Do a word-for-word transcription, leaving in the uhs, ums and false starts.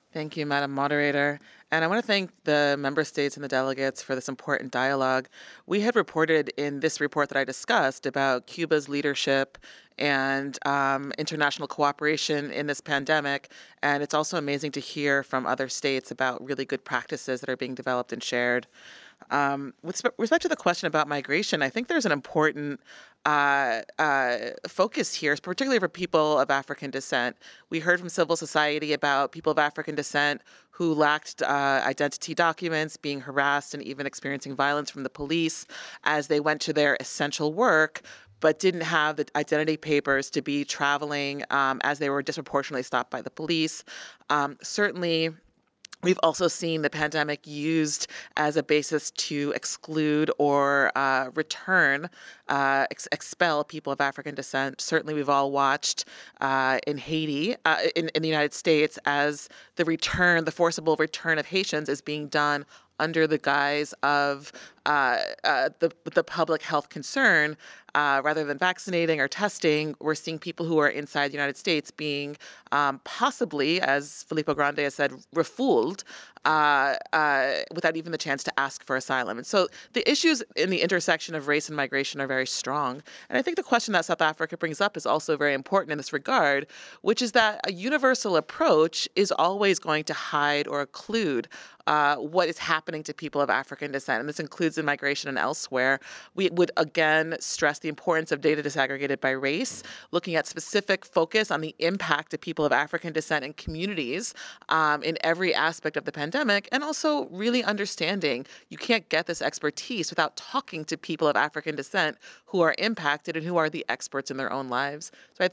Thank you, Madam Moderator. And I want to thank the member states and the delegates for this important dialogue. We had reported in this report that I discussed about Cuba's leadership and um, international cooperation in this pandemic. And it's also amazing to hear from other states about really good practices that are being developed and shared. Um, with spe- respect to the question about migration, I think there's an important uh, uh, focus here, particularly for people of African descent. We heard from civil society about people of African descent who lacked uh, identity documents, being harassed, and even experiencing violence from the police as they went to their essential work, but didn't have the identity papers to be traveling um, as they were disproportionately stopped by the police. Um, certainly, we've also seen the pandemic used as a basis to exclude or uh, return, uh, ex- expel people of African descent. Certainly, we've all watched uh, in Haiti, uh, in, in the United States, as the return, the forcible return of Haitians is being done under the guise of uh, uh, the, the public health concern. Uh, rather than vaccinating or testing, we're seeing people who are inside the United States being um, possibly, as Filippo Grande has said, refooled uh, uh, without even the chance to ask for asylum. And so the issues in the intersection of race and migration are very strong. And I think the question that South Africa brings up is also very important in this regard, which is that a universal approach is always going to hide or occlude uh, what is happening to people of African descent. And this includes in migration and elsewhere. We would again stress the importance of data disaggregated by race, looking at specific focus on the impact of people of African descent and communities um, in every aspect of the pandemic, and also really understanding you can't get this expertise without talking to people of African descent who are impacted and who are the experts in their own lives. So I